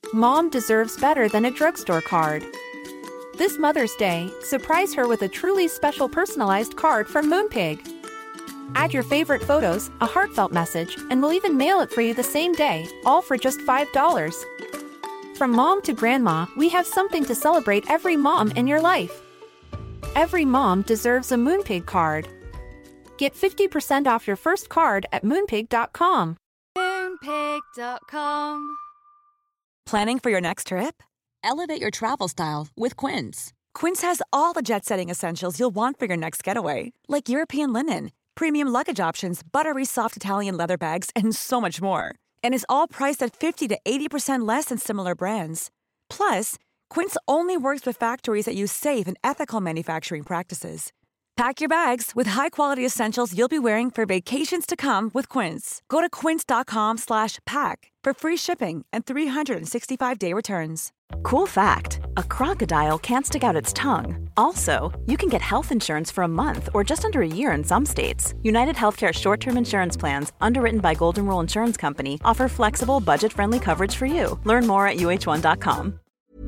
Mom deserves better than a drugstore card. This Mother's Day, surprise her with a truly special personalized card from Moonpig. Add your favorite photos, a heartfelt message, and we'll even mail it for you the same day, all for just $5. From mom to grandma, we have something to celebrate every mom in your life. Every mom deserves a Moonpig card. Get 50% off your first card at moonpig.com. Moonpig.com. Planning for your next trip? Elevate your travel style with Quince. Quince has all the jet-setting essentials you'll want for your next getaway, like European linen, premium luggage options, buttery soft Italian leather bags, and so much more. And is all priced at 50 to 80% less than similar brands. Plus, Quince only works with factories that use safe and ethical manufacturing practices. Pack your bags with high-quality essentials you'll be wearing for vacations to come with Quince. Go to quince.com/pack for free shipping and 365-day returns. Cool fact, a crocodile can't stick out its tongue. Also, you can get health insurance for a month or just under a year in some states. United Healthcare short-term insurance plans, underwritten by Golden Rule Insurance Company, offer flexible, budget-friendly coverage for you. Learn more at uh1.com.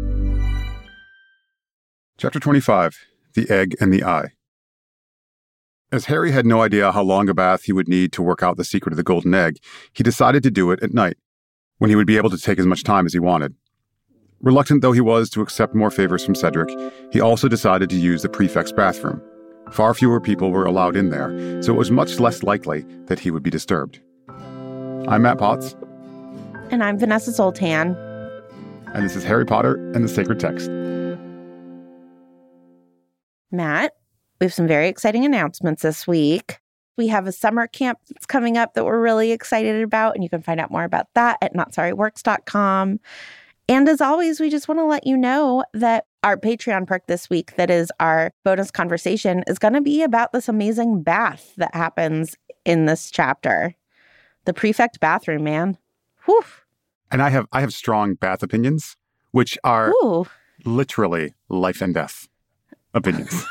Chapter 25, The Egg and the Eye. As Harry had no idea how long a bath he would need to work out the secret of the golden egg, he decided to do it at night, when he would be able to take as much time as he wanted. Reluctant though he was to accept more favors from Cedric, he also decided to use the prefect's bathroom. Far fewer people were allowed in there, so it was much less likely that he would be disturbed. I'm Matt Potts. And I'm Vanessa Zoltan. And this is Harry Potter and the Sacred Text. Matt, we have some very exciting announcements this week. We have a summer camp that's coming up that we're really excited about, and you can find out more about that at notsorryworks.com. And as always, we just want to let you know that our Patreon perk this week, that is our bonus conversation, is going to be about this amazing bath that happens in this chapter. The prefect bathroom, man. Whew. And I have strong bath opinions, which are literally life and death opinions.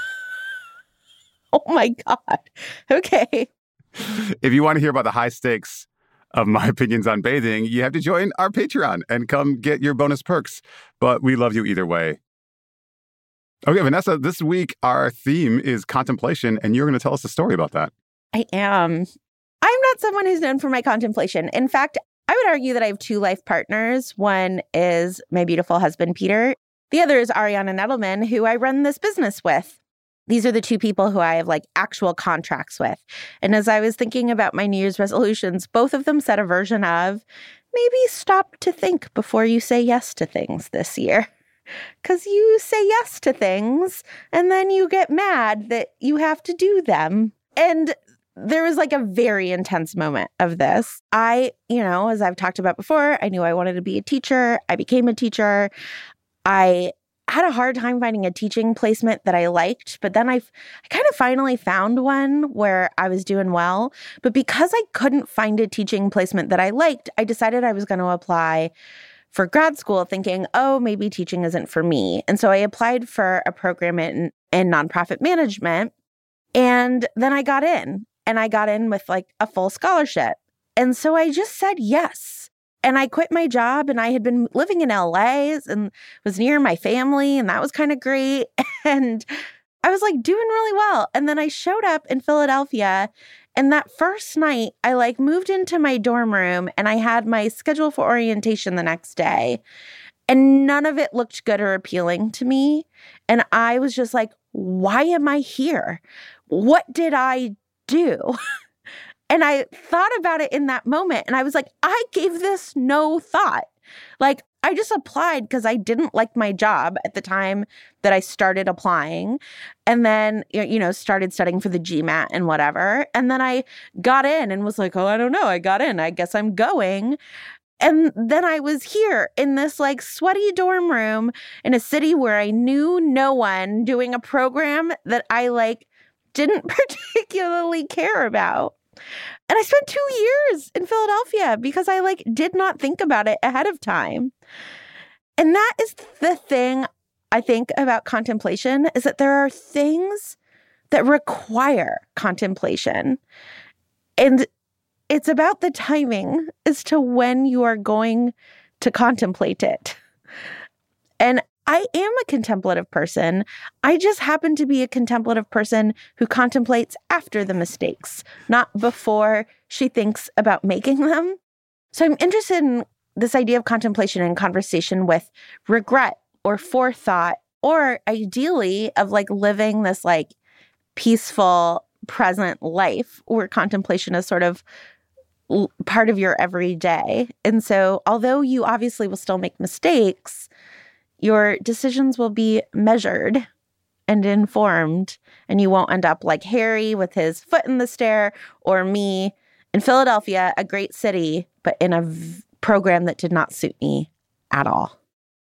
Oh my God. Okay. If you want to hear about the high stakes of my opinions on bathing, you have to join our Patreon and come get your bonus perks. But we love you either way. Okay, Vanessa, this week our theme is contemplation, and you're going to tell us a story about that. I am. I'm not someone who's known for my contemplation. In fact, I would argue that I have two life partners. One is my beautiful husband, Peter. The other is Ariana Nettleman, who I run this business with. These are the two people who I have actual contracts with. And as I was thinking about my New Year's resolutions, both of them said a version of, maybe stop to think before you say yes to things this year. Because you say yes to things and then you get mad that you have to do them. And there was a very intense moment of this. I, as I've talked about before, I knew I wanted to be a teacher. I became a teacher. I had a hard time finding a teaching placement that I liked, but then I kind of finally found one where I was doing well. But because I couldn't find a teaching placement that I liked, I decided I was going to apply for grad school thinking, maybe teaching isn't for me. And so I applied for a program in nonprofit management, and then I got in, and I got in with a full scholarship. And so I just said yes. And I quit my job, and I had been living in LA and was near my family, and that was kind of great. And I was doing really well. And then I showed up in Philadelphia, and that first night I moved into my dorm room, and I had my schedule for orientation the next day. And none of it looked good or appealing to me. And I was just why am I here? What did I do? And I thought about it in that moment, and I was I gave this no thought. I just applied because I didn't like my job at the time that I started applying, and then, started studying for the GMAT and whatever. And then I got in and was I don't know, I got in, I guess I'm going. And then I was here in this sweaty dorm room in a city where I knew no one, doing a program that I didn't particularly care about. And I spent 2 years in Philadelphia because I did not think about it ahead of time. And that is the thing I think about contemplation, is that there are things that require contemplation. And it's about the timing as to when you are going to contemplate it. And I am a contemplative person. I just happen to be a contemplative person who contemplates after the mistakes, not before she thinks about making them. So I'm interested in this idea of contemplation and conversation with regret or forethought, or ideally of like living this like peaceful present life where contemplation is sort of part of your everyday. And so although you obviously will still make mistakes, your decisions will be measured and informed, and you won't end up like Harry with his foot in the stair, or me in Philadelphia, a great city, but in a program that did not suit me at all.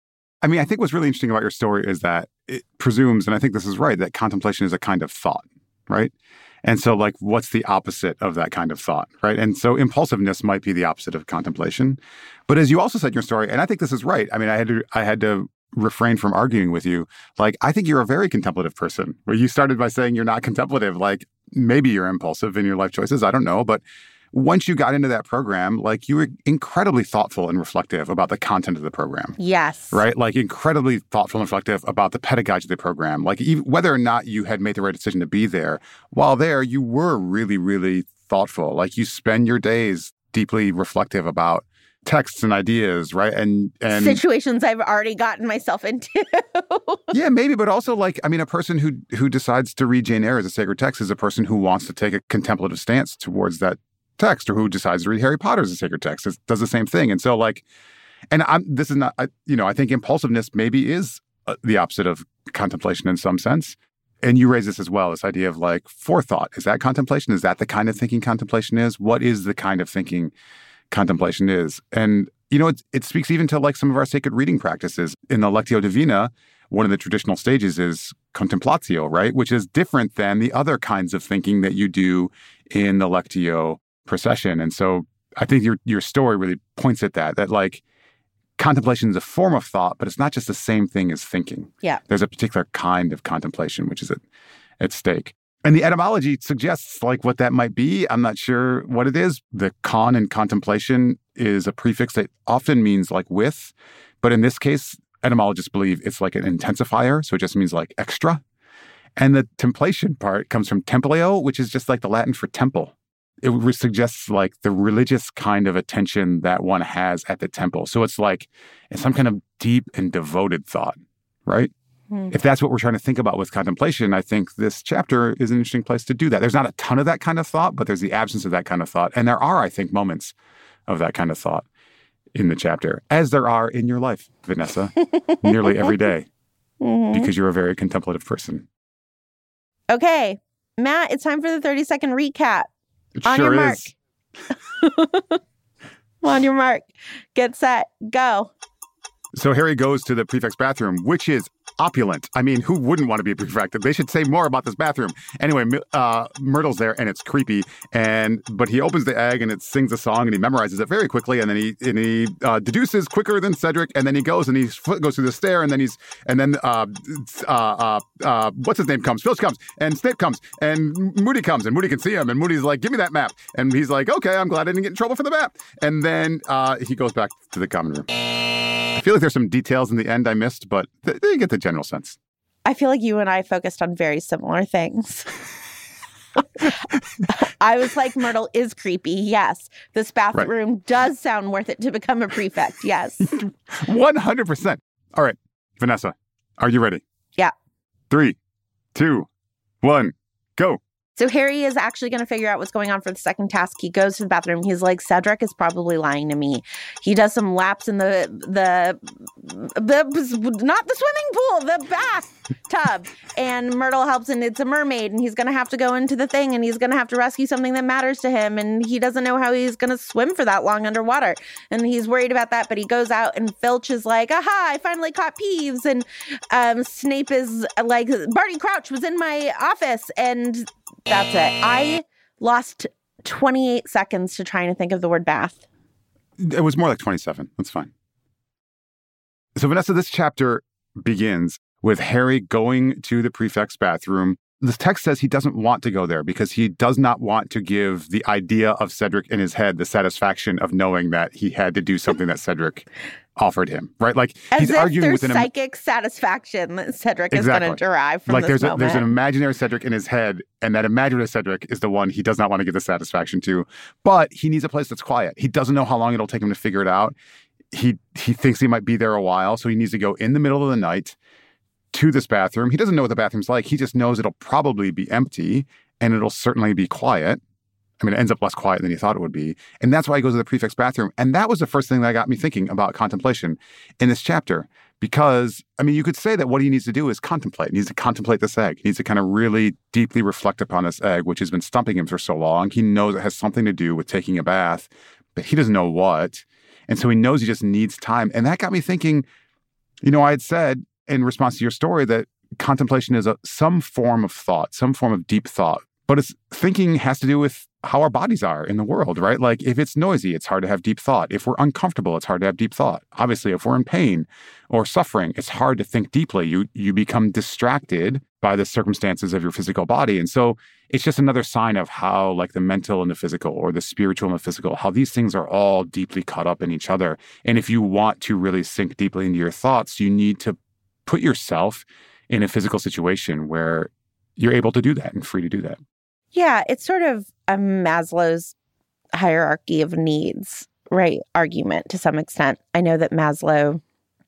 I mean, I think what's really interesting about your story is that it presumes, and I think this is right, that contemplation is a kind of thought, right? And so, like, what's the opposite of that kind of thought, right? And so impulsiveness might be the opposite of contemplation. But as you also said in your story, and I think this is right, I mean, I had to refrain from arguing with you. Like, I think you're a very contemplative person, where you started by saying you're not contemplative. Like, maybe you're impulsive in your life choices. I don't know. But once you got into that program, like, you were incredibly thoughtful and reflective about the content of the program. Yes. Right? Like, incredibly thoughtful and reflective about the pedagogy of the program. Like, even whether or not you had made the right decision to be there, while there, you were really, really thoughtful. Like, you spend your days deeply reflective about texts and ideas, right? And situations I've already gotten myself into. Yeah, maybe, but also, like, I mean, a person who decides to read Jane Eyre as a sacred text is a person who wants to take a contemplative stance towards that text, or who decides to read Harry Potter as a sacred text. It does the same thing. And so, like, and this is not, I think impulsiveness maybe is the opposite of contemplation in some sense. And you raise this as well, this idea of like forethought. Is that contemplation? Is that the kind of thinking contemplation is? What is the kind of thinking contemplation is? And, it speaks even to like some of our sacred reading practices. In the Lectio Divina, one of the traditional stages is contemplatio, right? Which is different than the other kinds of thinking that you do in the Lectio procession. And so I think your story really points at that like contemplation is a form of thought, but it's not just the same thing as thinking. Yeah. There's a particular kind of contemplation which is at stake. And the etymology suggests like what that might be. I'm not sure what it is. The con in contemplation is a prefix that often means like with, but in this case, etymologists believe it's like an intensifier. So it just means like extra. And the templation part comes from templeo, which is just like the Latin for temple. It suggests like the religious kind of attention that one has at the temple. So it's some kind of deep and devoted thought, right? If that's what we're trying to think about with contemplation, I think this chapter is an interesting place to do that. There's not a ton of that kind of thought, but there's the absence of that kind of thought. And there are, I think, moments of that kind of thought in the chapter, as there are in your life, Vanessa, nearly every day, because you're a very contemplative person. Okay, Matt, it's time for the 30-second recap. It On sure your mark. is. On your mark. Get set. Go. So Harry goes to the prefect's bathroom, which is opulent. I mean, who wouldn't want to be a prefect? They should say more about this bathroom. Anyway, Myrtle's there, and it's creepy. But he opens the egg, and it sings a song, and he memorizes it very quickly. And then he deduces quicker than Cedric. And then he goes, and his foot goes through the stair. And then what's his name comes? Filch comes, and Snape comes, and Moody comes, and Moody can see him. And Moody's like, "Give me that map." And he's like, "Okay, I'm glad I didn't get in trouble for the map." And then he goes back to the common room. I feel like there's some details in the end I missed, but they get the general sense. I feel like you and I focused on very similar things. I was like, Myrtle is creepy. Yes. This bathroom does sound worth it to become a prefect. Yes. 100%. All right. Vanessa, are you ready? Yeah. 3, 2, 1, go. So Harry is actually going to figure out what's going on for the second task. He goes to the bathroom. He's like, Cedric is probably lying to me. He does some laps in the not the swimming pool, the bathtub. And Myrtle helps, and it's a mermaid. And he's going to have to go into the thing, and he's going to have to rescue something that matters to him. And he doesn't know how he's going to swim for that long underwater. And he's worried about that, but he goes out, and Filch is like, aha, I finally caught Peeves. And Snape is like, Barty Crouch was in my office. And that's it. I lost 28 seconds to trying to think of the word bath. It was more like 27. That's fine. So, Vanessa, this chapter begins with Harry going to the prefect's bathroom this text says he doesn't want to go there because he does not want to give the idea of Cedric in his head the satisfaction of knowing that he had to do something that Cedric offered him, right? Like as he's if arguing there's with psychic satisfaction that Cedric is Exactly. going to derive from like this there's an moment. imaginary Cedric in his head, and that imaginary Cedric is the one he does not want to give the satisfaction to. But he needs a place that's quiet. He doesn't know how long it'll take him to figure it out. He thinks he might be there a while, so he needs to go in the middle of the night to this bathroom. He doesn't know what the bathroom's like. He just knows it'll probably be empty, and it'll certainly be quiet. I mean, it ends up less quiet than he thought it would be. And that's why he goes to the prefect's bathroom. And that was the first thing that got me thinking about contemplation in this chapter. Because, I mean, you could say that what he needs to do is contemplate. He needs to contemplate this egg. He needs to kind of really deeply reflect upon this egg, which has been stumping him for so long. He knows it has something to do with taking a bath, but he doesn't know what. And so he knows he just needs time. And that got me thinking, I had said in response to your story that contemplation is some form of thought, some form of deep thought. But thinking has to do with how our bodies are in the world, right? Like if it's noisy, it's hard to have deep thought. If we're uncomfortable, it's hard to have deep thought. Obviously, if we're in pain or suffering, it's hard to think deeply. You become distracted by the circumstances of your physical body. And so it's just another sign of how like the mental and the physical, or the spiritual and the physical, how these things are all deeply caught up in each other. And if you want to really sink deeply into your thoughts, you need to put yourself in a physical situation where you're able to do that and free to do that. Yeah, it's sort of a Maslow's hierarchy of needs, right, argument to some extent. I know that Maslow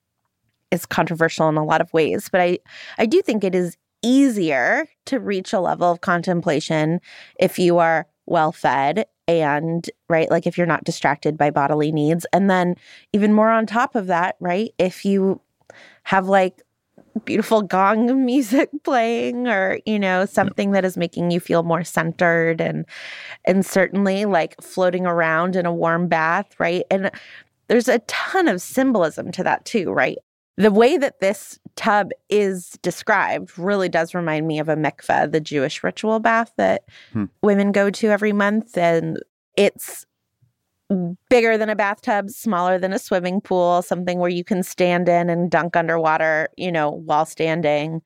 is controversial in a lot of ways, but I do think it is easier to reach a level of contemplation if you are well-fed and, right, like if you're not distracted by bodily needs. And then even more on top of that, right, if you have like beautiful gong music playing or, something that is making you feel more centered and certainly like floating around in a warm bath, right? And there's a ton of symbolism to that too, right? The way that this tub is described really does remind me of a mikveh, the Jewish ritual bath that women go to every month. And it's bigger than a bathtub, smaller than a swimming pool, something where you can stand in and dunk underwater, while standing,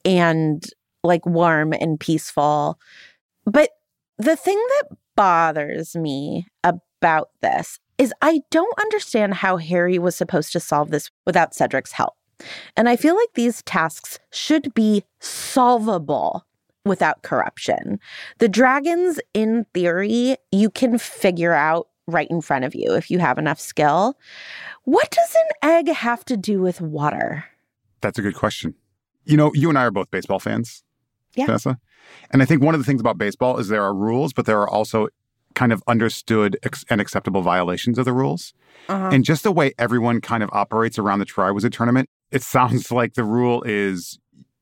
and like warm and peaceful. But the thing that bothers me about this is I don't understand how Harry was supposed to solve this without Cedric's help. And I feel like these tasks should be solvable without corruption. The dragons, in theory, you can figure out right in front of you if you have enough skill. What does an egg have to do with water? That's a good question. You and I are both baseball fans, Vanessa. And I think one of the things about baseball is there are rules, but there are also kind of understood and acceptable violations of the rules. Uh-huh. And just the way everyone kind of operates around the Triwizard Tournament, it sounds like the rule is,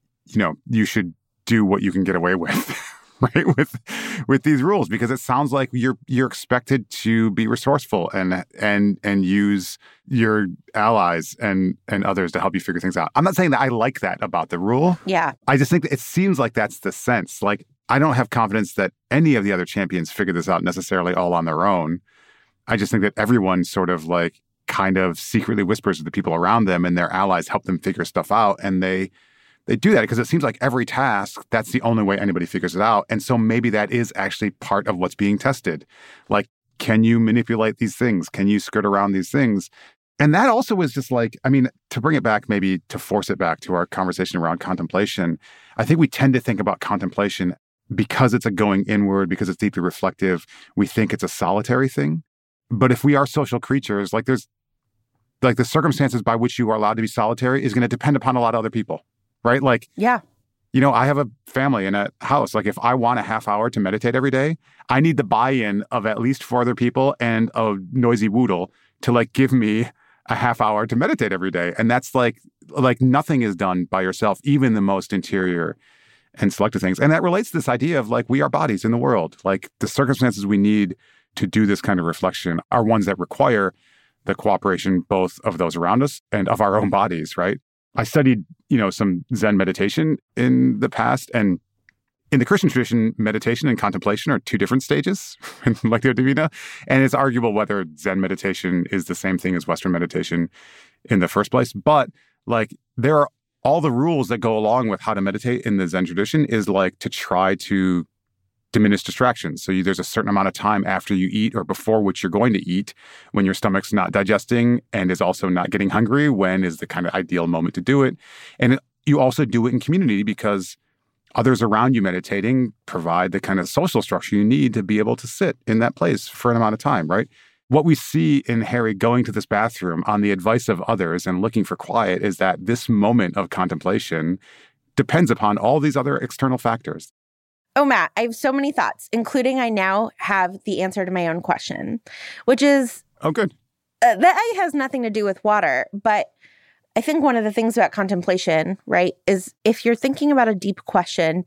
you should do what you can get away with. Right, with these rules, because it sounds like you're expected to be resourceful and use your allies and others to help you figure things out. I'm not saying that I like that about the rule. Yeah. I just think that it seems like that's the sense. Like, I don't have confidence that any of the other champions figure this out necessarily all on their own. I just think that everyone sort of like kind of secretly whispers to the people around them, and their allies help them figure stuff out, and they do that because it seems like every task, that's the only way anybody figures it out. And so maybe that is actually part of what's being tested. Like, can you manipulate these things? Can you skirt around these things? And that also is just like, I mean, to bring it back, maybe to force it back to our conversation around contemplation, I think we tend to think about contemplation because it's a going inward, because it's deeply reflective. We think it's a solitary thing. But if we are social creatures, like the circumstances by which you are allowed to be solitary is going to depend upon a lot of other people. Right? Like, yeah. I have a family in a house. Like, if I want a half hour to meditate every day, I need the buy-in of at least 4 other people and a noisy Woodle to like give me a half hour to meditate every day. And that's like nothing is done by yourself, even the most interior and selective things. And that relates to this idea of like, we are bodies in the world. Like, the circumstances we need to do this kind of reflection are ones that require the cooperation both of those around us and of our own bodies, right? I studied, some Zen meditation in the past, and in the Christian tradition, meditation and contemplation are 2 different stages in Lectio Divina, and it's arguable whether Zen meditation is the same thing as Western meditation in the first place. But like, there are all the rules that go along with how to meditate in the Zen tradition is like to try to diminish distractions. So there's a certain amount of time after you eat or before which you're going to eat when your stomach's not digesting and is also not getting hungry, when is the kind of ideal moment to do it. And you also do it in community because others around you meditating provide the kind of social structure you need to be able to sit in that place for an amount of time, right? What we see in Harry going to this bathroom on the advice of others and looking for quiet is that this moment of contemplation depends upon all these other external factors. Oh, Matt, I have so many thoughts, including I now have the answer to my own question, which is... Oh, good. That has nothing to do with water, but I think one of the things about contemplation, right, is if you're thinking about a deep question,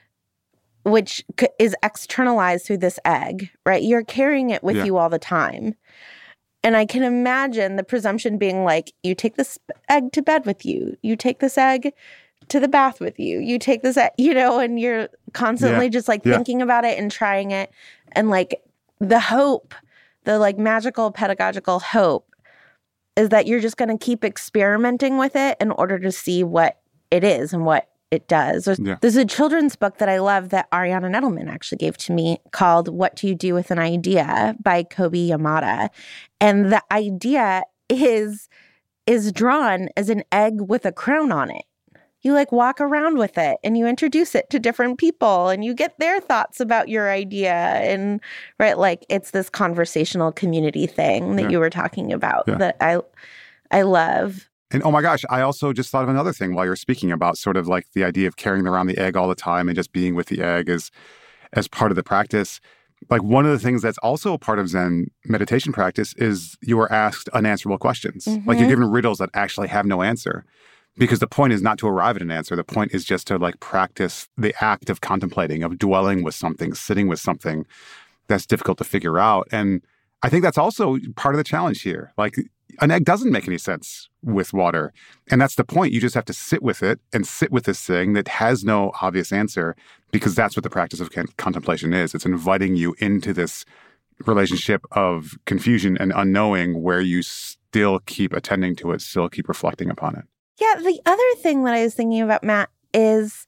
which is externalized through this egg, right, you're carrying it with you all the time. And I can imagine the presumption being like, you take this egg to bed with you, you take this egg to the bath with you, you take this, and you're constantly just like thinking about it and trying it. And like the hope, the like magical pedagogical hope is that you're just going to keep experimenting with it in order to see what it is and what it does. There's a children's book that I love that Ariana Nettleman actually gave to me called What Do You Do With an Idea by Kobi Yamada. And the idea is drawn as an egg with a crown on it. You like walk around with it and you introduce it to different people and you get their thoughts about your idea. And right, like it's this conversational community thing that you were talking about that I love. And oh my gosh, I also just thought of another thing while you're speaking about sort of like the idea of carrying around the egg all the time and just being with the egg as part of the practice. Like one of the things that's also a part of Zen meditation practice is you are asked unanswerable questions. Mm-hmm. Like you're given riddles that actually have no answer. Because the point is not to arrive at an answer. The point is just to like practice the act of contemplating, of dwelling with something, sitting with something that's difficult to figure out. And I think that's also part of the challenge here. Like an egg doesn't make any sense with water. And that's the point. You just have to sit with it and sit with this thing that has no obvious answer, because that's what the practice of contemplation is. It's inviting you into this relationship of confusion and unknowing where you still keep attending to it, still keep reflecting upon it. Yeah, the other thing that I was thinking about, Matt, is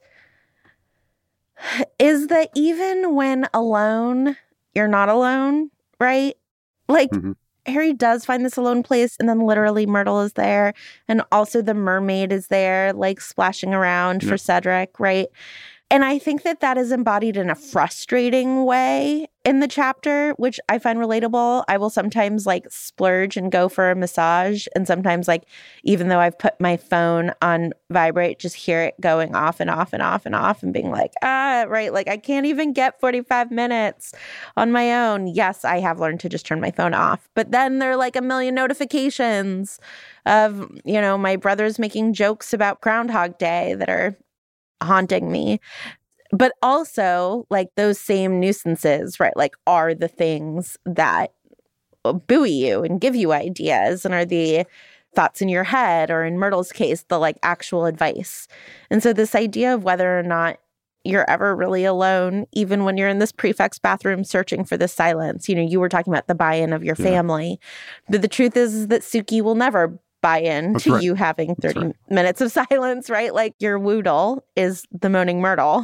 that even when alone, you're not alone, right? Like, Harry does find this alone place, and then literally Myrtle is there, and also the mermaid is there, like, splashing around for Cedric, right? And I think that is embodied in a frustrating way in the chapter, which I find relatable. I will sometimes like splurge and go for a massage. And sometimes like, even though I've put my phone on vibrate, just hear it going off and off and off and off and being like, right. Like I can't even get 45 minutes on my own. Yes, I have learned to just turn my phone off. But then there are like a million notifications of, my brother's making jokes about Groundhog Day that are haunting me. But also, like, those same nuisances, right, like, are the things that buoy you and give you ideas and are the thoughts in your head, or in Myrtle's case, the, like, actual advice. And so this idea of whether or not you're ever really alone, even when you're in this prefect's bathroom searching for this silence, you were talking about the buy-in of your family. But the truth is that Suki will never buy in to you having 30 minutes of silence, right? Like your Woodle is the moaning Myrtle.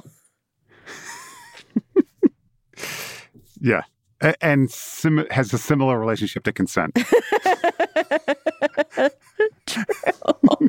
Yeah. And has a similar relationship to consent. True.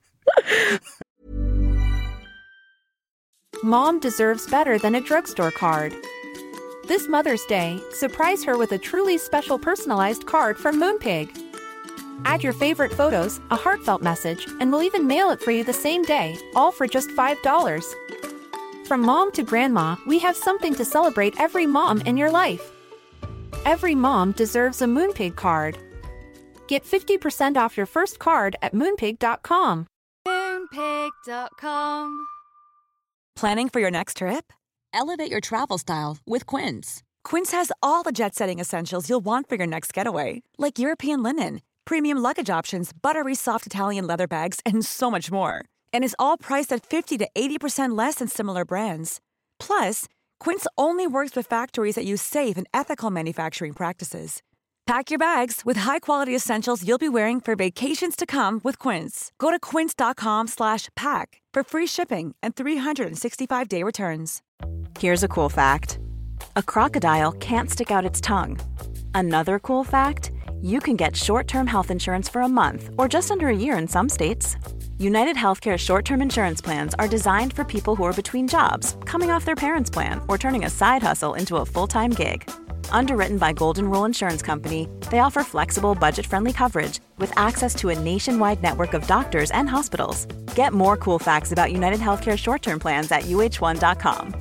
Mom deserves better than a drugstore card. This Mother's Day, surprise her with a truly special personalized card from Moonpig. Add your favorite photos, a heartfelt message, and we'll even mail it for you the same day, all for just $5. From mom to grandma, we have something to celebrate every mom in your life. Every mom deserves a Moonpig card. Get 50% off your first card at moonpig.com. Moonpig.com. Planning for your next trip? Elevate your travel style with Quince. Quince has all the jet-setting essentials you'll want for your next getaway, like European linen, premium luggage options, buttery soft Italian leather bags, and so much more. And is all priced at 50 to 80% less than similar brands. Plus, Quince only works with factories that use safe and ethical manufacturing practices. Pack your bags with high-quality essentials you'll be wearing for vacations to come with Quince. Go to quince.com/pack for free shipping and 365-day returns. Here's a cool fact. A crocodile can't stick out its tongue. Another cool fact, you can get short-term health insurance for a month or just under a year in some states. United Healthcare short-term insurance plans are designed for people who are between jobs, coming off their parents' plan, or turning a side hustle into a full-time gig. Underwritten by Golden Rule Insurance Company, they offer flexible, budget-friendly coverage with access to a nationwide network of doctors and hospitals. Get more cool facts about United Healthcare short-term plans at UH1.com.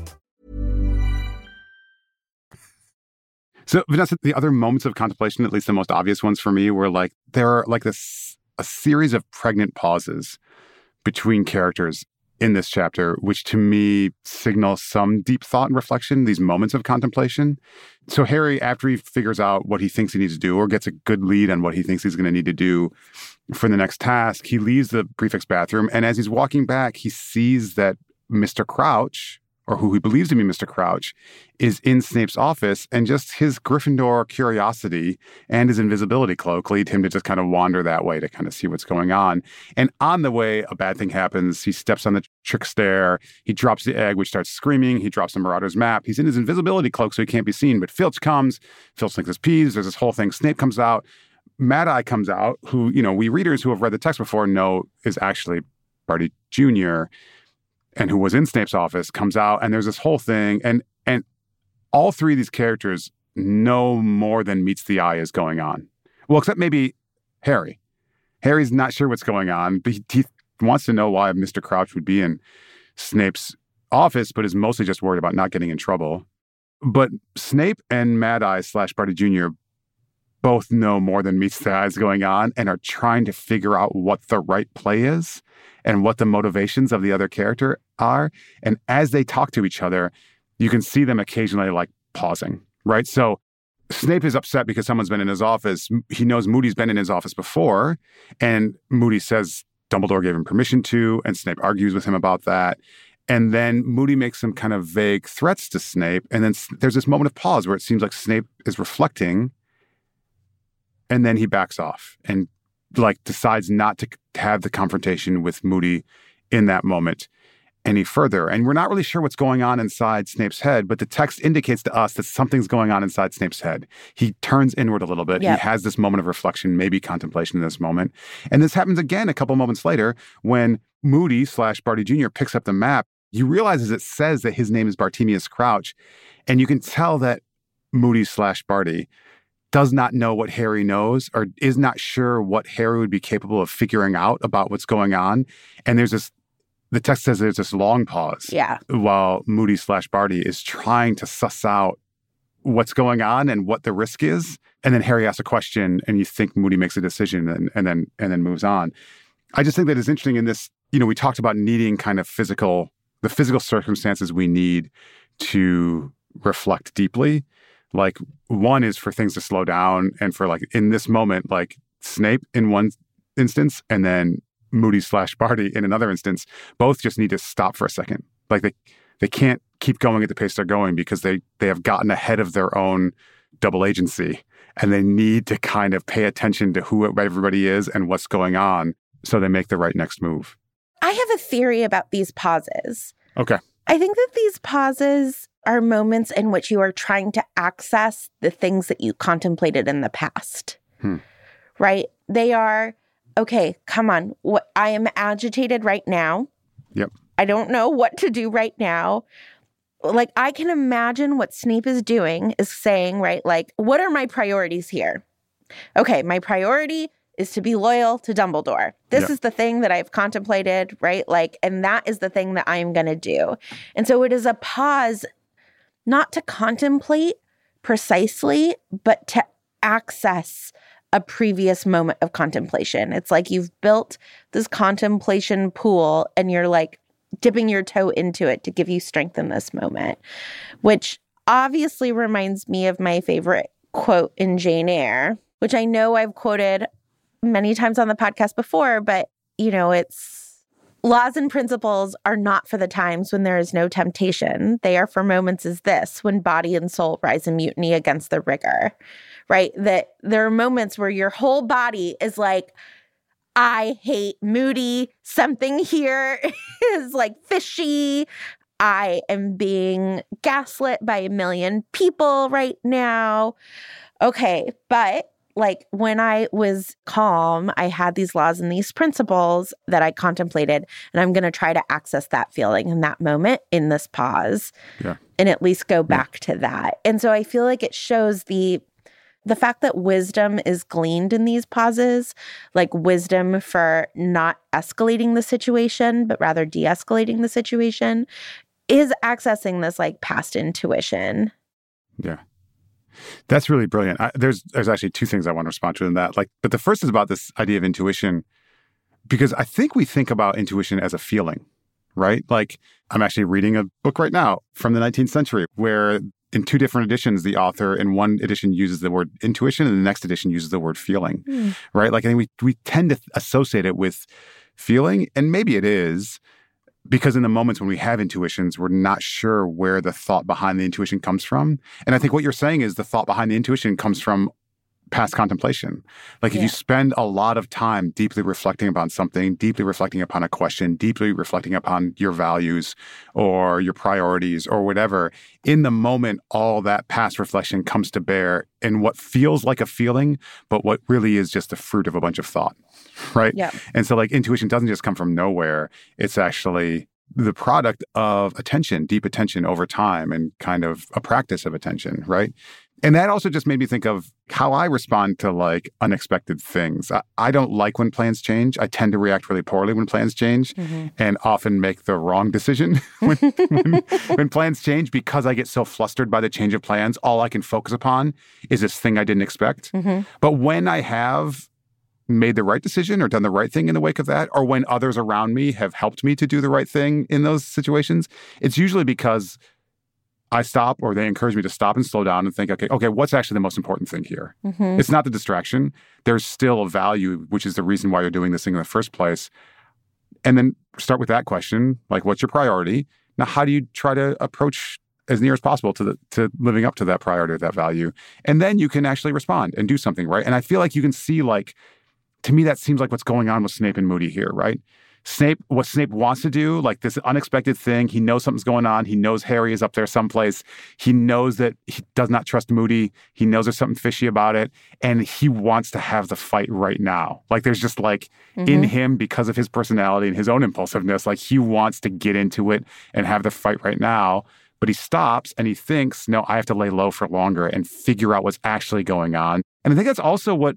So, Vanessa, the other moments of contemplation, at least the most obvious ones for me, were like there are like a series of pregnant pauses between characters in this chapter, which to me signal some deep thought and reflection, these moments of contemplation. So Harry, after he figures out what he thinks he needs to do or gets a good lead on what he thinks he's going to need to do for the next task, he leaves the prefect's bathroom. And as he's walking back, he sees that Mr. Crouch, or who he believes to be Mr. Crouch, is in Snape's office, and just his Gryffindor curiosity and his invisibility cloak lead him to just kind of wander that way to kind of see what's going on. And on the way, a bad thing happens. He steps on the trick stair. He drops the egg, which starts screaming. He drops the Marauder's map. He's in his invisibility cloak, so he can't be seen. But Filch comes. Filch thinks it's peas. There's this whole thing. Snape comes out. Mad Eye comes out, who, you know, we readers who have read the text before know is actually Barty Jr., and who was in Snape's office, comes out, and there's this whole thing. And all three of these characters know more than meets the eye is going on. Well, except maybe Harry. Harry's not sure what's going on, but he wants to know why Mr. Crouch would be in Snape's office, but is mostly just worried about not getting in trouble. But Snape and Mad Eye / Barty Jr. both know more than meets the eye is going on and are trying to figure out what the right play is and what the motivations of the other character are. And as they talk to each other, you can see them occasionally like pausing, right? So Snape is upset because someone's been in his office. He knows Moody's been in his office before, and Moody says Dumbledore gave him permission to, and Snape argues with him about that. And then Moody makes some kind of vague threats to Snape, and then there's this moment of pause where it seems like Snape is reflecting, and then he backs off and like decides not to have the confrontation with Moody in that moment any further. And we're not really sure what's going on inside Snape's head, but the text indicates to us that something's going on inside Snape's head. He turns inward a little bit. Yep. He has this moment of reflection, maybe contemplation in this moment. And this happens again a couple moments later when Moody / Barty Jr. picks up the map. You realize as it says that his name is Bartemius Crouch, and you can tell that Moody / Barty does not know what Harry knows or is not sure what Harry would be capable of figuring out about what's going on. And there's this, the text says there's this long pause while Moody / Barty is trying to suss out what's going on and what the risk is. And then Harry asks a question and you think Moody makes a decision and then moves on. I just think that it's interesting in this, you know, we talked about needing kind of the physical circumstances we need to reflect deeply. Like one is for things to slow down and for like in this moment, like Snape in one instance and then Moody / Barty in another instance, both just need to stop for a second. Like they can't keep going at the pace they're going because they have gotten ahead of their own double agency and they need to kind of pay attention to who everybody is and what's going on so they make the right next move. I have a theory about these pauses. Okay. I think that these pauses are moments in which you are trying to access the things that you contemplated in the past, right? They are, okay, come on. I am agitated right now. Yep. I don't know what to do right now. Like, I can imagine what Snape is doing is saying, right? Like, what are my priorities here? Okay, my priority is to be loyal to Dumbledore. This is the thing that I've contemplated, right? Like, and that is the thing that I am going to do. And so it is a pause, not to contemplate precisely, but to access a previous moment of contemplation. It's like you've built this contemplation pool and you're like dipping your toe into it to give you strength in this moment, which obviously reminds me of my favorite quote in Jane Eyre, which I know I've quoted many times on the podcast before, but, you know, it's laws and principles are not for the times when there is no temptation. They are for moments as this, when body and soul rise in mutiny against the rigor, right? That there are moments where your whole body is like, I hate Moody. Something here is like fishy. I am being gaslit by a million people right now. Okay, but like when I was calm, I had these laws and these principles that I contemplated, and I'm going to try to access that feeling in that moment in this pause and at least go back to that. And so I feel like it shows the fact that wisdom is gleaned in these pauses, like wisdom for not escalating the situation, but rather de-escalating the situation, is accessing this like past intuition. Yeah. That's really brilliant. There's actually two things I want to respond to in that. But the first is about this idea of intuition, because I think we think about intuition as a feeling, right? Like I'm actually reading a book right now from the 19th century where in two different editions, the author in one edition uses the word intuition and the next edition uses the word feeling, right? Like I think we tend to associate it with feeling, and maybe it is, because in the moments when we have intuitions, we're not sure where the thought behind the intuition comes from. And I think what you're saying is the thought behind the intuition comes from past contemplation. Like if you spend a lot of time deeply reflecting upon something, deeply reflecting upon a question, deeply reflecting upon your values or your priorities or whatever, in the moment, all that past reflection comes to bear in what feels like a feeling, but what really is just the fruit of a bunch of thought, right? Yeah. And so like intuition doesn't just come from nowhere. It's actually the product of attention, deep attention over time, and kind of a practice of attention, right? And that also just made me think of how I respond to like unexpected things. I don't like when plans change. I tend to react really poorly when plans change and often make the wrong decision when plans change, because I get so flustered by the change of plans. All I can focus upon is this thing I didn't expect. But when I have made the right decision or done the right thing in the wake of that, or when others around me have helped me to do the right thing in those situations, it's usually because I stop, or they encourage me to stop and slow down and think, okay, what's actually the most important thing here? It's not the distraction. There's still a value, which is the reason why you're doing this thing in the first place. And then start with that question, like, what's your priority? Now, how do you try to approach as near as possible to living up to that priority or that value? And then you can actually respond and do something, right? And I feel like you can see, like, to me, that seems like what's going on with Snape and Moody here, right? What Snape wants to do, like this unexpected thing, he knows something's going on. He knows Harry is up there someplace. He knows that he does not trust Moody. He knows there's something fishy about it. And he wants to have the fight right now. Like there's just like in him, because of his personality and his own impulsiveness, like he wants to get into it and have the fight right now. But he stops and he thinks, no, I have to lay low for longer and figure out what's actually going on. And I think that's also what,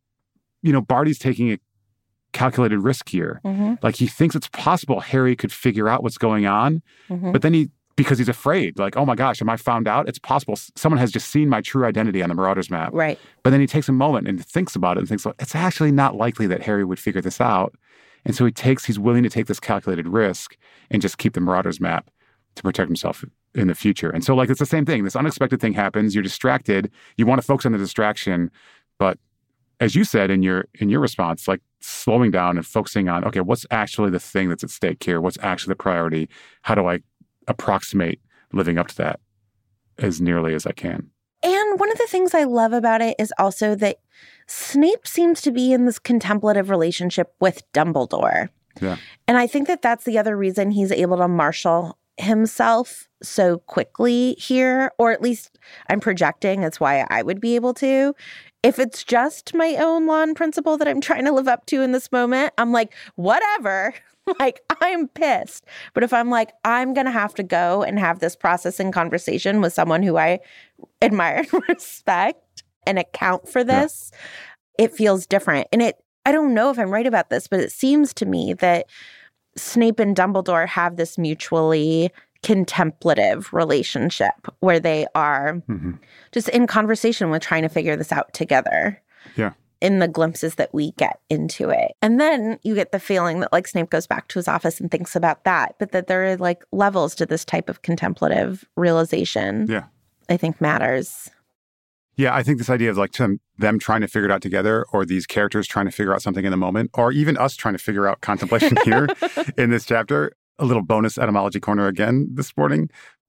Barty's taking a calculated risk here. Like he thinks it's possible Harry could figure out what's going on, but then because he's afraid, like, oh my gosh, am I found out? It's possible someone has just seen my true identity on the Marauders map. Right. But then he takes a moment and thinks about it and thinks, well, it's actually not likely that Harry would figure this out. And so he's willing to take this calculated risk and just keep the Marauders map to protect himself in the future. And so like, it's the same thing. This unexpected thing happens. You're distracted. You want to focus on the distraction, but as you said in your response, like slowing down and focusing on, okay, what's actually the thing that's at stake here? What's actually the priority? How do I approximate living up to that as nearly as I can? And one of the things I love about it is also that Snape seems to be in this contemplative relationship with Dumbledore. Yeah. And I think that that's the other reason he's able to marshal himself so quickly here, or at least I'm projecting it's why I would be able to. If it's just my own law and principle that I'm trying to live up to in this moment, I'm like, whatever, like I'm pissed. But if I'm like, I'm going to have to go and have this processing conversation with someone who I admire and respect and account for this, it feels different. And I don't know if I'm right about this, but it seems to me that Snape and Dumbledore have this mutually contemplative relationship where they are just in conversation with trying to figure this out together. Yeah. In the glimpses that we get into it. And then you get the feeling that like Snape goes back to his office and thinks about that, but that there are like levels to this type of contemplative realization. Yeah. I think matters. Yeah, I think this idea of like them trying to figure it out together, or these characters trying to figure out something in the moment, or even us trying to figure out contemplation here in this chapter. A little bonus etymology corner again this morning.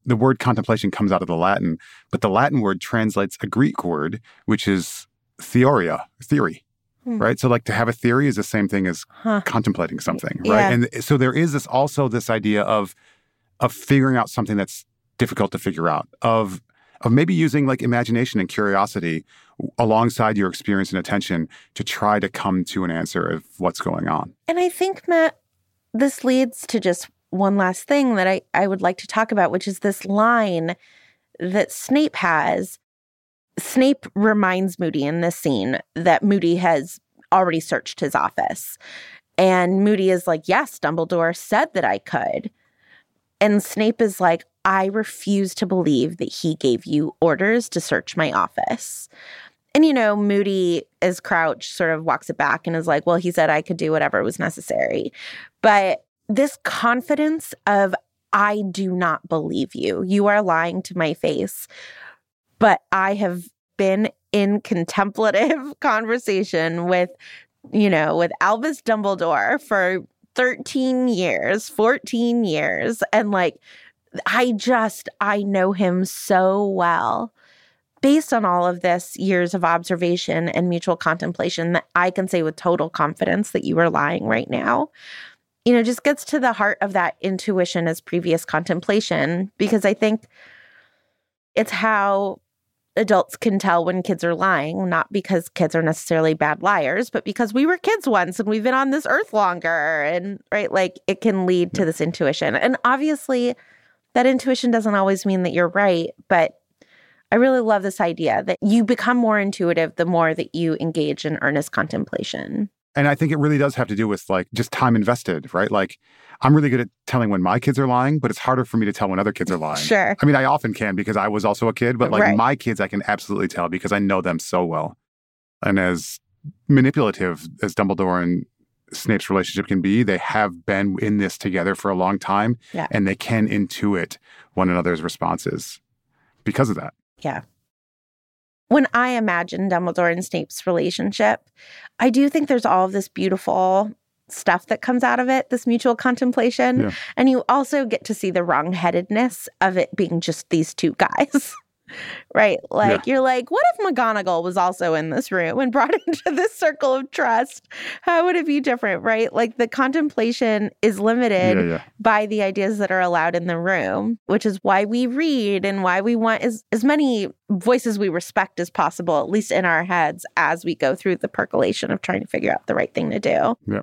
the word contemplation comes out of the Latin, but the Latin word translates a Greek word, which is theoria, theory, right? So like to have a theory is the same thing as contemplating something, right? And so there is this idea of figuring out something that's difficult to figure out, of maybe using like imagination and curiosity alongside your experience and attention to try to come to an answer of what's going on. And I think, Matt, this leads to just one last thing that I would like to talk about, which is this line that Snape has. Snape reminds Moody in this scene that Moody has already searched his office. And Moody is like, yes, Dumbledore said that I could. And Snape is like, I refuse to believe that he gave you orders to search my office. And, Moody, as Crouch, sort of walks it back and is like, well, he said I could do whatever was necessary. But this confidence of, I do not believe you. You are lying to my face. But I have been in contemplative conversation with Albus Dumbledore for 13 years, 14 years. And like, I know him so well based on all of this years of observation and mutual contemplation that I can say with total confidence that you are lying right now. Just gets to the heart of that intuition as previous contemplation, because I think it's how adults can tell when kids are lying, not because kids are necessarily bad liars, but because we were kids once and we've been on this earth longer. And right, like it can lead to this intuition. And obviously that intuition doesn't always mean that you're right, but I really love this idea that you become more intuitive the more that you engage in earnest contemplation. And I think it really does have to do with like just time invested, right? Like I'm really good at telling when my kids are lying, but it's harder for me to tell when other kids are lying. Sure. I mean, I often can because I was also a kid, but like my kids, I can absolutely tell because I know them so well. And as manipulative as Dumbledore and Snape's relationship can be, they have been in this together for a long time, and they can intuit one another's responses because of that. Yeah. When I imagine Dumbledore and Snape's relationship, I do think there's all of this beautiful stuff that comes out of it, this mutual contemplation. Yeah. And you also get to see the wrongheadedness of it being just these two guys, right? Like, you're like, what if McGonagall was also in this room and brought into this circle of trust? How would it be different, right? Like, the contemplation is limited by the ideas that are allowed in the room, which is why we read and why we want as many voices we respect as possible, at least in our heads, as we go through the percolation of trying to figure out the right thing to do. Yeah.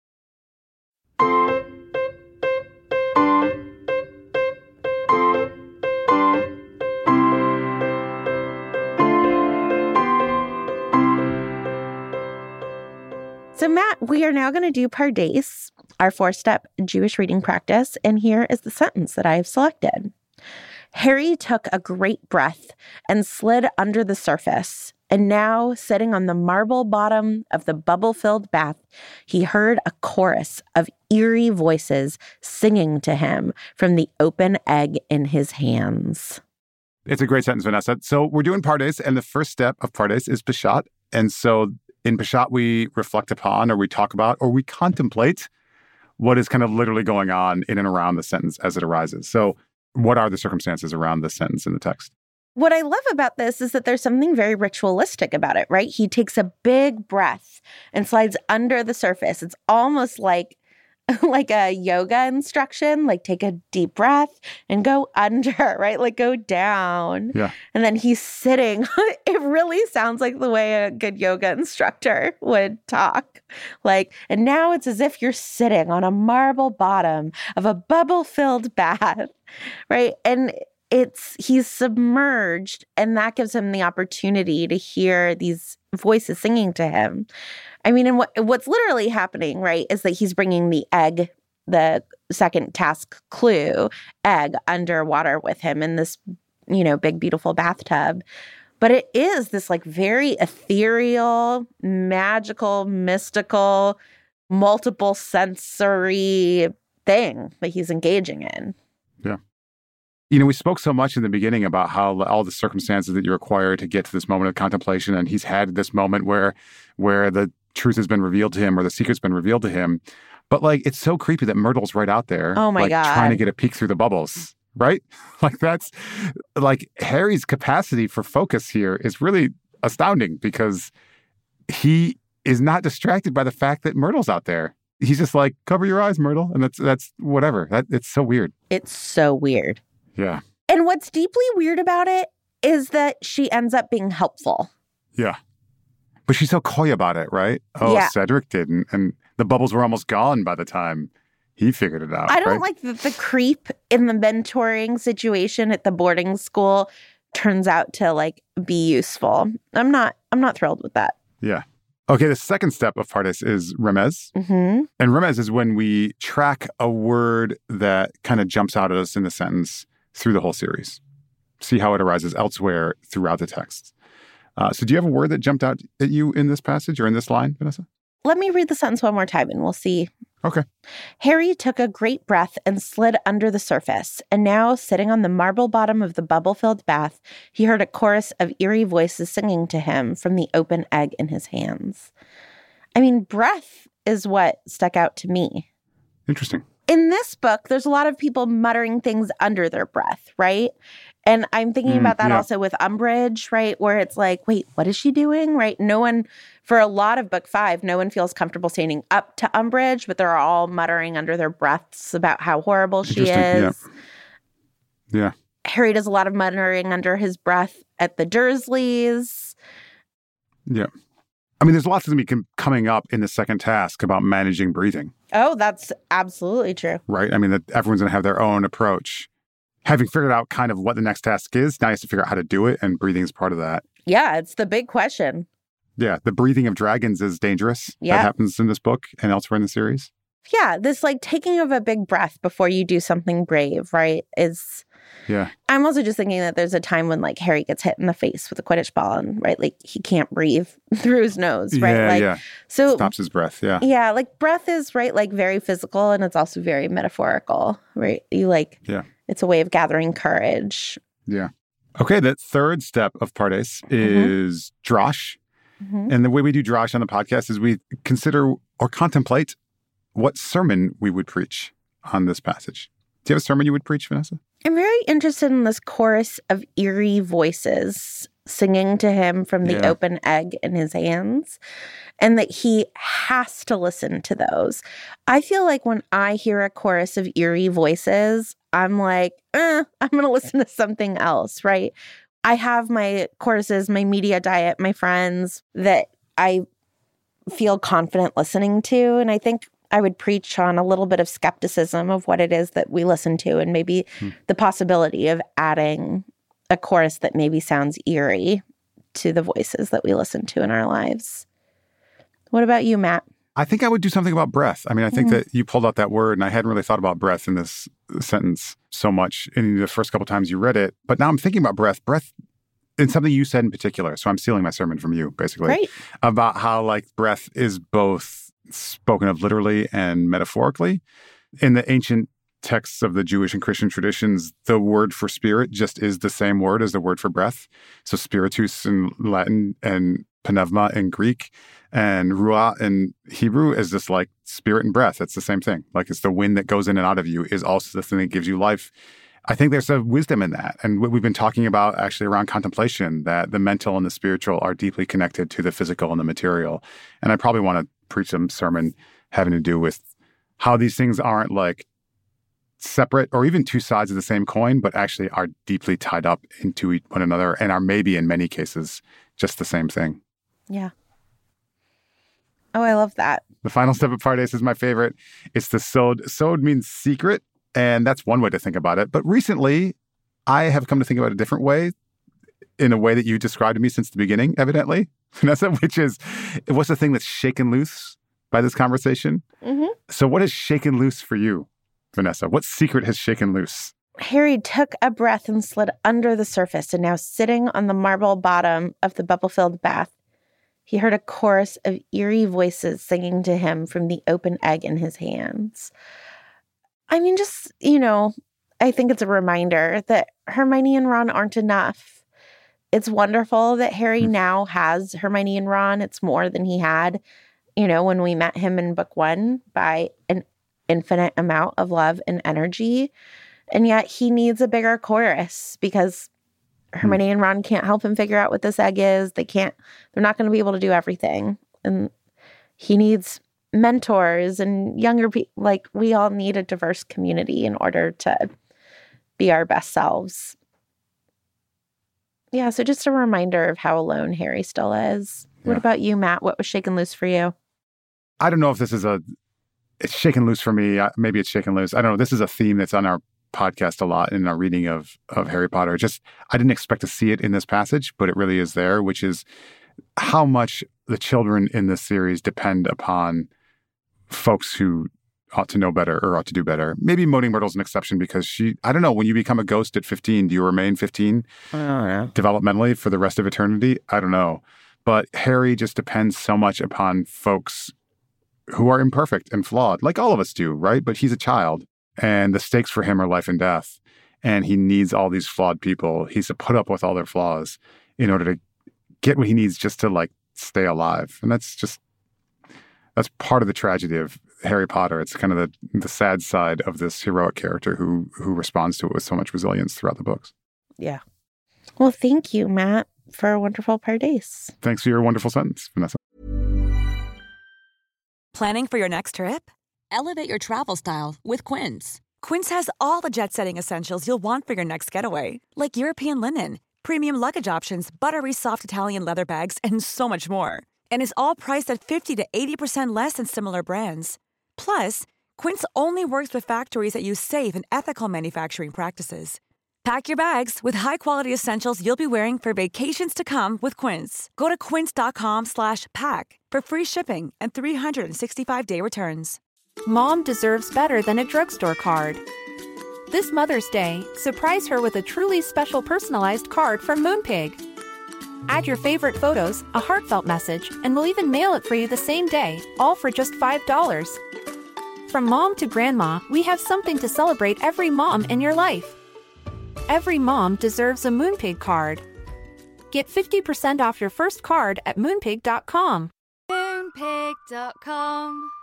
So, Matt, we are now going to do Pardes, our 4-step Jewish reading practice, and here is the sentence that I have selected. Harry took a great breath and slid under the surface, and now, sitting on the marble bottom of the bubble-filled bath, he heard a chorus of eerie voices singing to him from the open egg in his hands. It's a great sentence, Vanessa. So we're doing Pardes, and the first step of Pardes is Peshat, and so in Peshat, we reflect upon, or we talk about, or we contemplate what is kind of literally going on in and around the sentence as it arises. So what are the circumstances around the sentence in the text? What I love about this is that there's something very ritualistic about it, right? He takes a big breath and slides under the surface. It's almost like a yoga instruction, like take a deep breath and go under, right? Like go down. Yeah. And then he's sitting. It really sounds like the way a good yoga instructor would talk. Like, and now it's as if you're sitting on a marble bottom of a bubble-filled bath, right? And he's submerged, and that gives him the opportunity to hear these voices singing to him. I mean, and what's literally happening, right, is that he's bringing the egg, the second task clue, egg underwater with him in this, big, beautiful bathtub. But it is this like very ethereal, magical, mystical, multiple sensory thing that he's engaging in. Yeah. We spoke so much in the beginning about how all the circumstances that you require to get to this moment of contemplation, and he's had this moment where the truth has been revealed to him or the secret's been revealed to him. But like, it's so creepy that Myrtle's right out there. Oh my God. Trying to get a peek through the bubbles. right? Like that's like Harry's capacity for focus here is really astounding because he is not distracted by the fact that Myrtle's out there. He's just like, cover your eyes, Myrtle. And that's whatever. It's so weird. It's so weird. Yeah. And what's deeply weird about it is that she ends up being helpful. Yeah. But she's so coy about it, right? Oh, yeah. Cedric didn't. And the bubbles were almost gone by the time he figured it out. I don't like that the creep in the mentoring situation at the boarding school turns out to like be useful. I'm not thrilled with that. Yeah. Okay, the second step of Pardes is remez. Mm-hmm. And remez is when we track a word that kind of jumps out at us in the sentence through the whole series. See how it arises elsewhere throughout the text. So do you have a word that jumped out at you in this passage or in this line, Vanessa? Let me read the sentence one more time and we'll see. Okay. Harry took a great breath and slid under the surface, and now, sitting on the marble bottom of the bubble-filled bath, he heard a chorus of eerie voices singing to him from the open egg in his hands. I mean, breath is what stuck out to me. Interesting. In this book, there's a lot of people muttering things under their breath, right? And I'm thinking about that also with Umbridge, right? Where it's like, wait, what is she doing, right? No one, for a lot of book 5, no one feels comfortable standing up to Umbridge, but they're all muttering under their breaths about how horrible she is. Yeah. Harry does a lot of muttering under his breath at the Dursleys. Yeah. I mean, there's lots of them coming up in the second task about managing breathing. Oh, that's absolutely true. Right? I mean, that everyone's going to have their own approach. Having figured out kind of what the next task is, now you have to figure out how to do it, and breathing is part of that. Yeah, it's the big question. Yeah, the breathing of dragons is dangerous. Yeah. That happens in this book and elsewhere in the series. Yeah, this like taking of a big breath before you do something brave, right, is... Yeah. I'm also just thinking that there's a time when like Harry gets hit in the face with a Quidditch ball and right, like he can't breathe through his nose, right? Yeah. So stops his breath. Yeah. Yeah, like breath is right, like very physical and it's also very metaphorical, right? You like, it's a way of gathering courage. Yeah. Okay, that third step of Pardes is Drosh. Mm-hmm. And the way we do Drosh on the podcast is we consider or contemplate what sermon we would preach on this passage. Do you have a sermon you would preach, Vanessa? I'm very interested in this chorus of eerie voices singing to him from the open egg in his hands, and that he has to listen to those. I feel like when I hear a chorus of eerie voices, I'm like, I'm going to listen to something else, right? I have my courses, my media diet, my friends that I feel confident listening to, and I think I would preach on a little bit of skepticism of what it is that we listen to and maybe the possibility of adding a chorus that maybe sounds eerie to the voices that we listen to in our lives. What about you, Matt? I think I would do something about breath. I mean, I think that you pulled out that word and I hadn't really thought about breath in this sentence so much in the first couple times you read it. But now I'm thinking about breath and something you said in particular. So I'm stealing my sermon from you, basically. Right. About how like breath is both spoken of literally and metaphorically. In the ancient texts of the Jewish and Christian traditions, the word for spirit just is the same word as the word for breath. So spiritus in Latin and pneuma in Greek and ruah in Hebrew is just like spirit and breath. It's the same thing. Like it's the wind that goes in and out of you is also the thing that gives you life. I think there's a wisdom in that. And what we've been talking about actually around contemplation, that the mental and the spiritual are deeply connected to the physical and the material. And I probably want to preach some sermon having to do with how these things aren't like separate or even two sides of the same coin, but actually are deeply tied up into one another and are maybe in many cases just the same thing. Yeah. Oh, I love that. The final step of Pardes is my favorite. It's the sod. Sod means secret, and that's one way to think about it. But recently, I have come to think about it a different way, in a way that you described to me since the beginning, evidently, Vanessa, which is, what's the thing that's shaken loose by this conversation? Mm-hmm. So what has shaken loose for you, Vanessa? What secret has shaken loose? Harry took a breath and slid under the surface, and now sitting on the marble bottom of the bubble-filled bath, he heard a chorus of eerie voices singing to him from the open egg in his hands. I mean, just, I think it's a reminder that Hermione and Ron aren't enough. It's wonderful that Harry now has Hermione and Ron. It's more than he had, when we met him in book 1 by an infinite amount of love and energy. And yet he needs a bigger chorus because Hermione and Ron can't help him figure out what this egg is. They're not going to be able to do everything. And he needs mentors and younger people. Like, we all need a diverse community in order to be our best selves. Yeah, so just a reminder of how alone Harry still is. Yeah. What about you, Matt? What was shaken loose for you? I don't know if this is it's shaken loose for me. Maybe it's shaken loose. I don't know. This is a theme that's on our podcast a lot in our reading of Harry Potter. I didn't expect to see it in this passage, but it really is there, which is how much the children in this series depend upon folks who ought to know better or ought to do better. Maybe Moaning Myrtle's an exception because I don't know, when you become a ghost at 15, do you remain 15 developmentally for the rest of eternity? I don't know. But Harry just depends so much upon folks who are imperfect and flawed, like all of us do, right? But he's a child, and the stakes for him are life and death. And he needs all these flawed people. He's to put up with all their flaws in order to get what he needs just to, like, stay alive. And that's part of the tragedy of Harry Potter. It's kind of the sad side of this heroic character who responds to it with so much resilience throughout the books. Yeah. Well, thank you, Matt, for a wonderful Pardes. Thanks for your wonderful sentence, Vanessa. Planning for your next trip? Elevate your travel style with Quince. Quince has all the jet-setting essentials you'll want for your next getaway, like European linen, premium luggage options, buttery soft Italian leather bags, and so much more. And is all priced at 50 to 80% less than similar brands. Plus, Quince only works with factories that use safe and ethical manufacturing practices. Pack your bags with high-quality essentials you'll be wearing for vacations to come with Quince. Go to quince.com/pack for free shipping and 365-day returns. Mom deserves better than a drugstore card. This Mother's Day, surprise her with a truly special personalized card from Moonpig. Add your favorite photos, a heartfelt message, and we'll even mail it for you the same day, all for just $5. From mom to grandma, we have something to celebrate every mom in your life. Every mom deserves a Moonpig card. Get 50% off your first card at moonpig.com. Moonpig.com.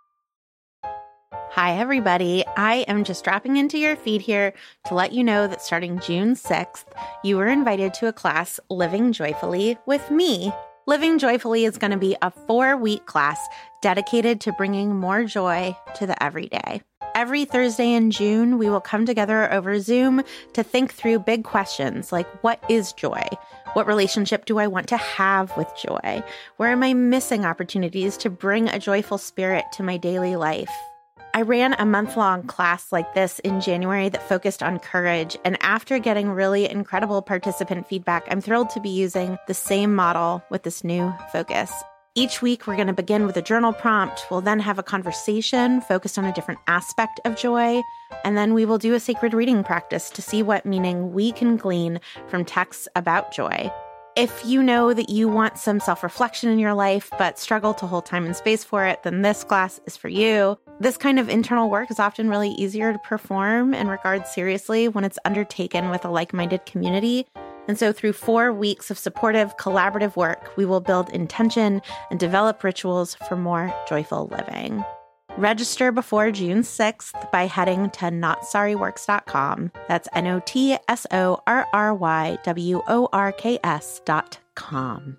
Hi, everybody. I am just dropping into your feed here to let you know that starting June 6th, you were invited to a class, Living Joyfully, with me. Living Joyfully is going to be a 4-week class dedicated to bringing more joy to the everyday. Every Thursday in June, we will come together over Zoom to think through big questions like, what is joy? What relationship do I want to have with joy? Where am I missing opportunities to bring a joyful spirit to my daily life? I ran a month-long class like this in January that focused on courage, and after getting really incredible participant feedback, I'm thrilled to be using the same model with this new focus. Each week, we're going to begin with a journal prompt. We'll then have a conversation focused on a different aspect of joy, and then we will do a sacred reading practice to see what meaning we can glean from texts about joy. If you know that you want some self-reflection in your life but struggle to hold time and space for it, then this class is for you. This kind of internal work is often really easier to perform and regard seriously when it's undertaken with a like-minded community. And so through 4 weeks of supportive, collaborative work, we will build intention and develop rituals for more joyful living. Register before June 6th by heading to NotSorryWorks.com. That's NotSorryWorks.com.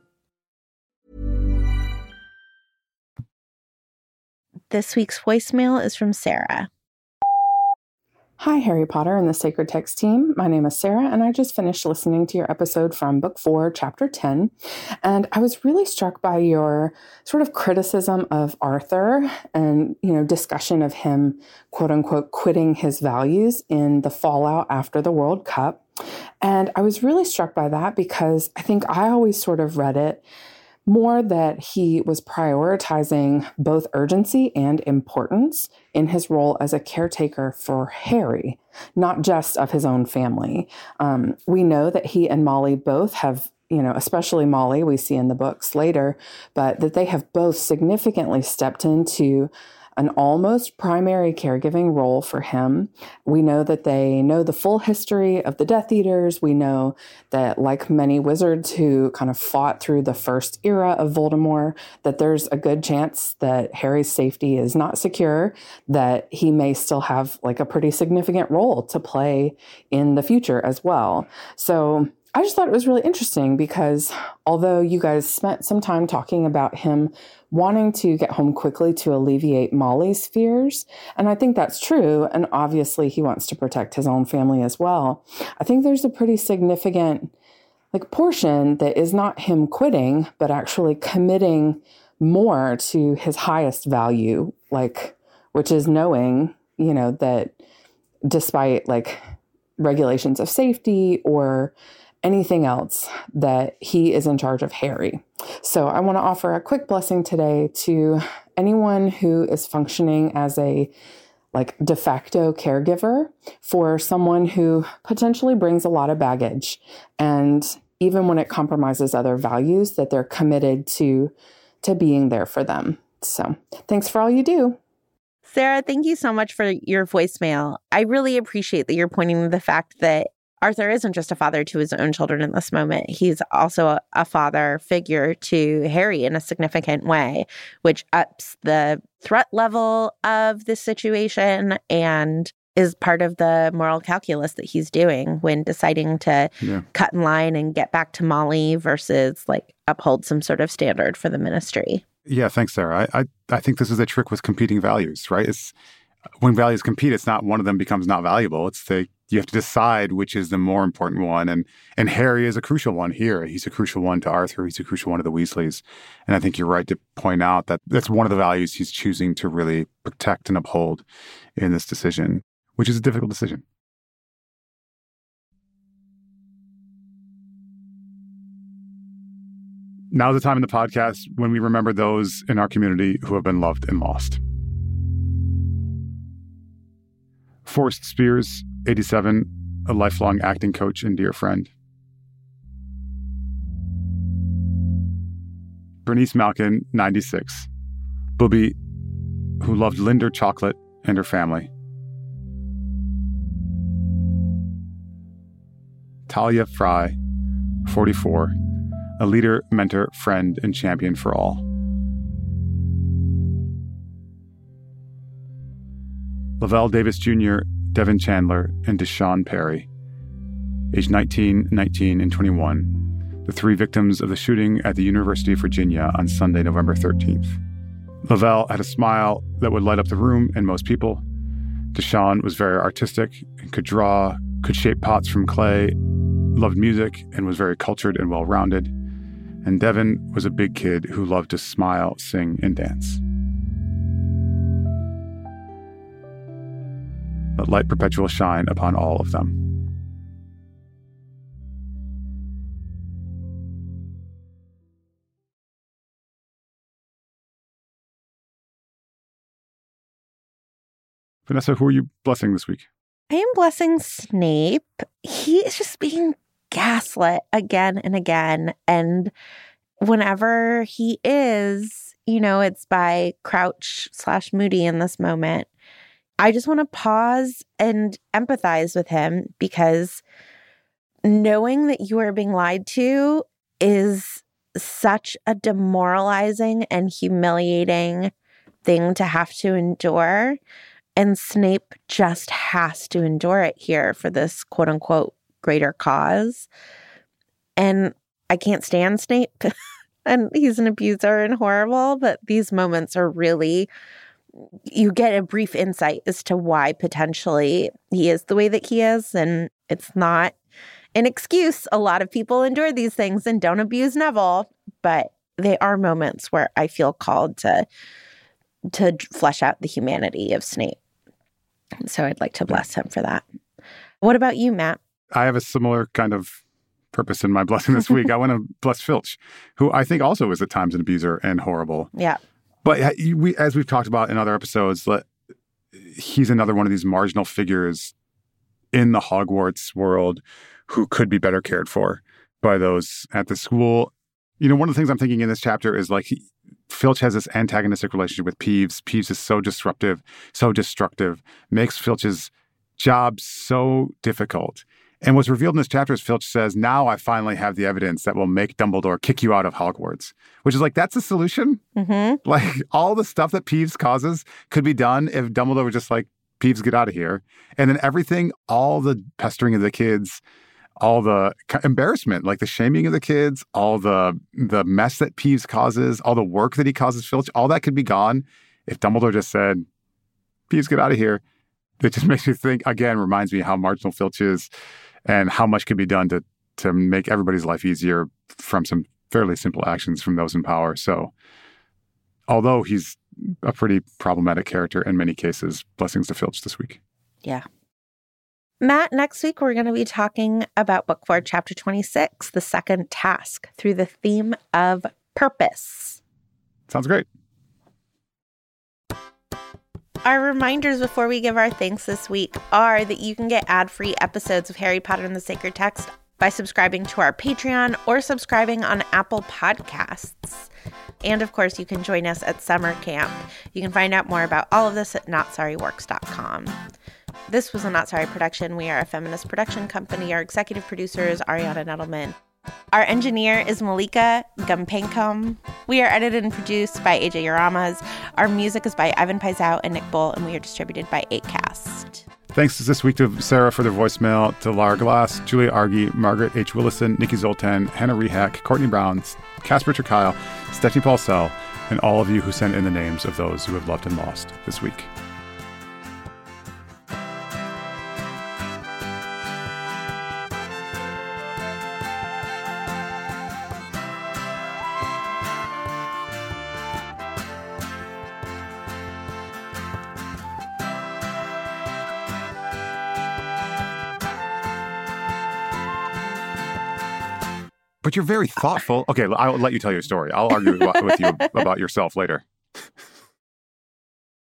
This week's voicemail is from Sarah. Hi, Harry Potter and the Sacred Text team. My name is Sarah, and I just finished listening to your episode from Book 4, Chapter 10, and I was really struck by your sort of criticism of Arthur and, discussion of him, quote unquote, quitting his values in the fallout after the World Cup. And I was really struck by that because I think I always sort of read it more that he was prioritizing both urgency and importance in his role as a caretaker for Harry, not just of his own family. We know that he and Molly both have, especially Molly, we see in the books later, but that they have both significantly stepped into an almost primary caregiving role for him. We know that they know the full history of the Death Eaters. We know that, like many wizards who kind of fought through the first era of Voldemort, that there's a good chance that Harry's safety is not secure, that he may still have like a pretty significant role to play in the future as well. So I just thought it was really interesting because although you guys spent some time talking about him wanting to get home quickly to alleviate Molly's fears, and I think that's true, and obviously he wants to protect his own family as well, I think there's a pretty significant portion that is not him quitting, but actually committing more to his highest value, which is knowing, that despite regulations of safety or anything else, that he is in charge of Harry. So I want to offer a quick blessing today to anyone who is functioning as a de facto caregiver for someone who potentially brings a lot of baggage. And even when it compromises other values, that they're committed to being there for them. So thanks for all you do. Sarah, thank you so much for your voicemail. I really appreciate that you're pointing to the fact that Arthur isn't just a father to his own children in this moment. He's also a father figure to Harry in a significant way, which ups the threat level of this situation and is part of the moral calculus that he's doing when deciding to cut in line and get back to Molly versus uphold some sort of standard for the ministry. Yeah, thanks, Sarah. I think this is a trick with competing values, right? It's when values compete, it's not one of them becomes not valuable. It's you have to decide which is the more important one. And Harry is a crucial one here. He's a crucial one to Arthur. He's a crucial one to the Weasleys. And I think you're right to point out that that's one of the values he's choosing to really protect and uphold in this decision, which is a difficult decision. Now's the time in the podcast when we remember those in our community who have been loved and lost. Forrest Spears, 87, a lifelong acting coach and dear friend. Bernice Malkin, 96, Booby, who loved Linder chocolate and her family. Talia Fry, 44, a leader, mentor, friend, and champion for all. Lavelle Davis Jr., Devin Chandler, and Deshaun Perry, aged 19, 19, and 21, the three victims of the shooting at the University of Virginia on Sunday, November 13th. Lavelle had a smile that would light up the room and most people. Deshaun was very artistic and could draw, could shape pots from clay, loved music, and was very cultured and well-rounded. And Devin was a big kid who loved to smile, sing, and dance. Let light perpetual shine upon all of them. Vanessa, who are you blessing this week? I am blessing Snape. He is just being gaslit again and again. And whenever he is, it's by Crouch/Moody in this moment. I just want to pause and empathize with him because knowing that you are being lied to is such a demoralizing and humiliating thing to have to endure. And Snape just has to endure it here for this quote unquote greater cause. And I can't stand Snape. And he's an abuser and horrible, but these moments are really, you get a brief insight as to why potentially he is the way that he is. And it's not an excuse. A lot of people endure these things and don't abuse Neville, but they are moments where I feel called to flesh out the humanity of Snape. So I'd like to bless him for that. What about you, Matt? I have a similar kind of purpose in my blessing this week. I want to bless Filch, who I think also is at times an abuser and horrible. Yeah. But as we've talked about in other episodes, he's another one of these marginal figures in the Hogwarts world who could be better cared for by those at the school. One of the things I'm thinking in this chapter is Filch has this antagonistic relationship with Peeves. Peeves is so disruptive, so destructive, makes Filch's job so difficult. And what's revealed in this chapter is Filch says, now I finally have the evidence that will make Dumbledore kick you out of Hogwarts. Which is like, that's a solution? Mm-hmm. Like, all the stuff that Peeves causes could be done if Dumbledore was just like, Peeves, get out of here. And then everything, all the pestering of the kids, all the embarrassment, like the shaming of the kids, all the mess that Peeves causes, all the work that he causes Filch, all that could be gone if Dumbledore just said, Peeves, get out of here. It just makes me think, again, reminds me how marginal Filch is and how much could be done to make everybody's life easier from some fairly simple actions from those in power. So although he's a pretty problematic character in many cases, blessings to Filch this week. Yeah. Matt, next week we're going to be talking about Book 4, Chapter 26, The Second Task, through the theme of purpose. Sounds great. Our reminders before we give our thanks this week are that you can get ad-free episodes of Harry Potter and the Sacred Text by subscribing to our Patreon or subscribing on Apple Podcasts. And of course, you can join us at summer camp. You can find out more about all of this at notsorryworks.com. This was a Not Sorry production. We are a feminist production company. Our executive producer is Ariana Nettleman. Our engineer is Malika Gumpenkum. We are edited and produced by AJ Yaramas. Our music is by Ivan Paisau and Nick Bull, and we are distributed by Acast. Thanks this week to Sarah for the voicemail, to Lara Glass, Julia Argy, Margaret H. Willison, Nikki Zoltan, Hannah Rehak, Courtney Brown, Casper Kyle, Stephanie Paulsell, and all of you who sent in the names of those who have loved and lost this week. But you're very thoughtful. Okay, I'll let you tell your story. I'll argue with you about yourself later.